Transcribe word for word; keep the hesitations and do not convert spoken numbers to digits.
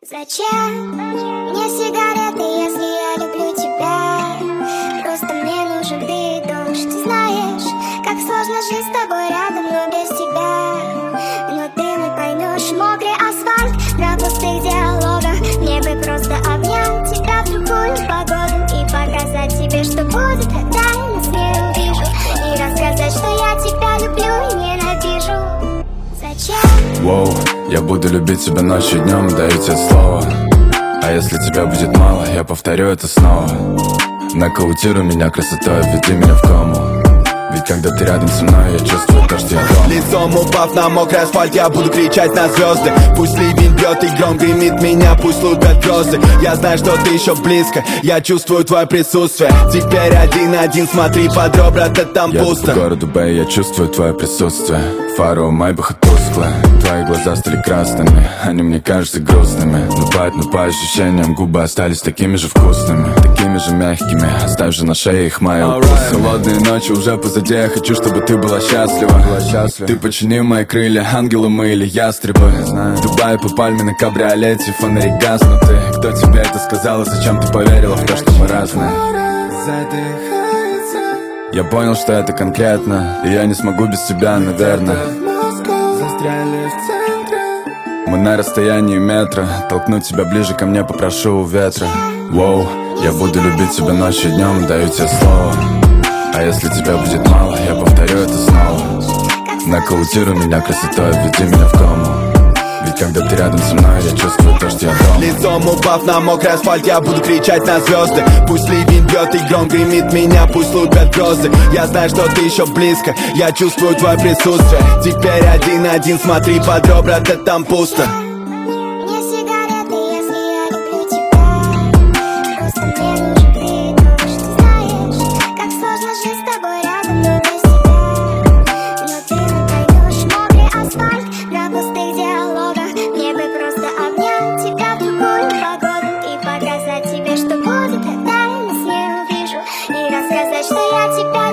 Зачем мне сигареты, если я люблю тебя? Просто мне нужен ты и дождь. Ты знаешь, как сложно жить с тобой рядом, но без тебя. Но ты не поймешь мокрый асфальт на пустых диалогах. Мне бы просто обнять тебя в другую погоду и показать тебе, что будет, когда я нас не увижу. И рассказать, что я тебя люблю и ненавижу. Зачем? Воу, я буду любить тебя ночью и днем, даю тебе слово. А если тебя будет мало, я повторю это снова. Нокаутируй меня красотой, введи меня в кому. Ведь когда ты рядом со мной, я чувствую то, что я дома. Лицом упав на мокрый асфальт, я буду кричать на звезды. Пусть ливень бьет и гром гремит меня, пусть лупят грозы. Я знаю, что ты еще близко, я чувствую твое присутствие. Теперь один-один, смотри под ребра, да там я пусто. Я по городу Бэй, я чувствую твое присутствие. Фары у Майбаха тусклые, твои глаза стали красными, они мне кажутся грустными. Но по, но по ощущениям губы остались такими же вкусными, такими же мягкими. Оставь же на шее их мои укусы. Холодные ночи уже позади, я хочу, чтобы ты была счастлива, была счастлива. Ты почини мои крылья, ангелы мы или ястребы. В Дубае по пальме на кабриолете, фонари гаснуты. Кто тебе это сказал и зачем ты поверила в то, что мы разные? Я понял, что это конкретно, и я не смогу без тебя, наверное. Мы на расстоянии метра, толкнуть тебя ближе ко мне попрошу у ветра. Воу, я буду любить тебя ночью и днем, даю тебе слово. А если тебя будет мало, я повторю это снова. Нокаутируй меня красотой, введи меня в кому. Ведь когда ты рядом со мной, я чувствую то, что я дома. Лицом упав на мокрый асфальт, я буду кричать на звезды. Пусть ливень бьет и гром гремит меня, пусть лупят грозы. Я знаю, что ты еще близко, я чувствую твое присутствие. Теперь один-один, смотри под ребра, да там пусто. Мне сигареты, если я люблю тебя. Просто мне нужен ты и дождь. Ты знаешь, как сложно жить с тобой рядом, но без тебя. Но ты не поймешь мокрый асфальт на пустых диалогах. Мне бы просто обнять тебя в другую погоду и показать тебе, что будет, когда я нас не увижу. И рассказать, что я тебя